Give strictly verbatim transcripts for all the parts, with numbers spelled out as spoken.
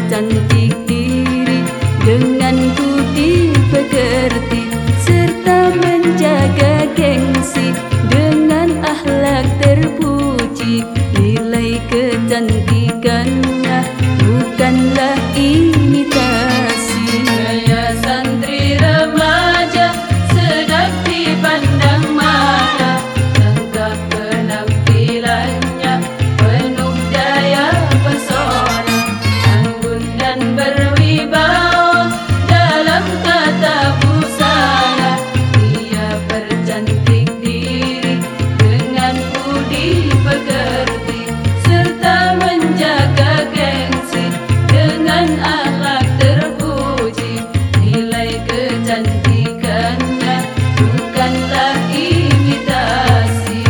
bercantik diri dengan budi pekerti serta menjaga gengsi dengan akhlak terpuji. Nilai kecantikannya bukanlah imitasi. Gaya santri remaja sedap dipandang mata, lengkap penampilannya penuh daya pesona, anggun dan berwibawa dalam tata busana. Ia bercantik diri dengan budi pekerti serta menjaga gengsi dengan akhlak terpuji. Nilai kecantikannya bukanlah imitasi.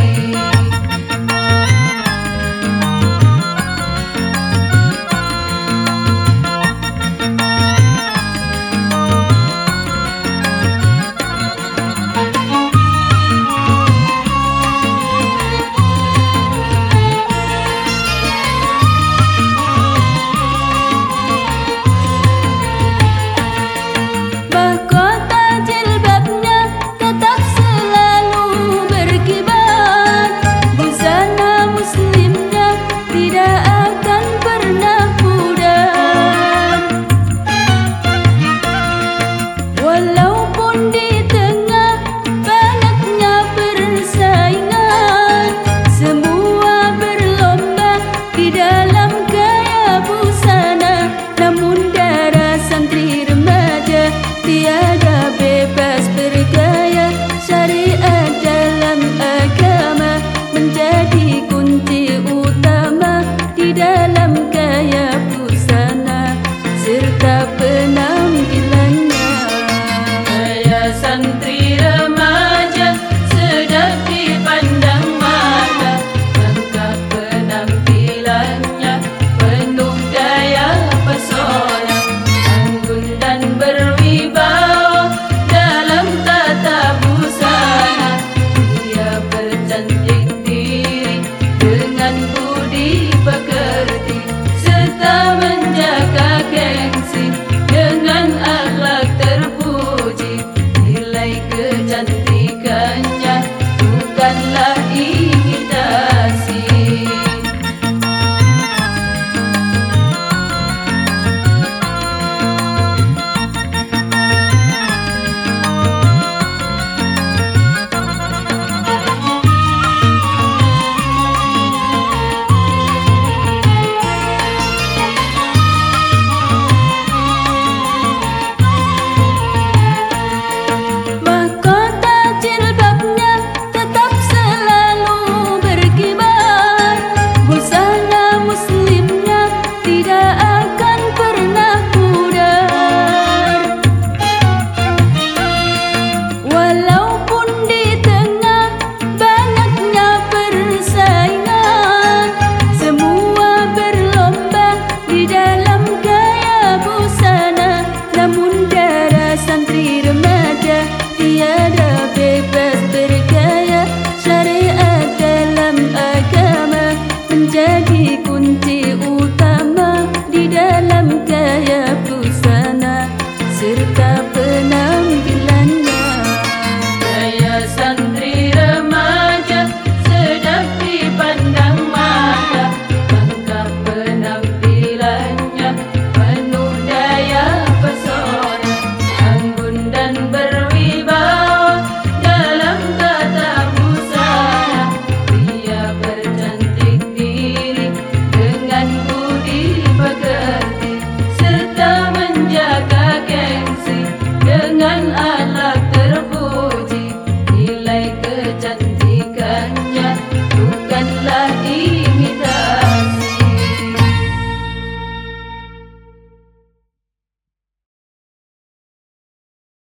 Mahkota jilbabnya tetap selalu berkibar, busana muslimnya tidak akan pernah pudar. Walaupun di tengah banyaknya persaingan, semua berlomba di dalam gaya busana. Namun darah santri remaja tiada bebas bergaya. Syariat dalam agama menjadi kunci utama di dalam gaya busana serta penampilan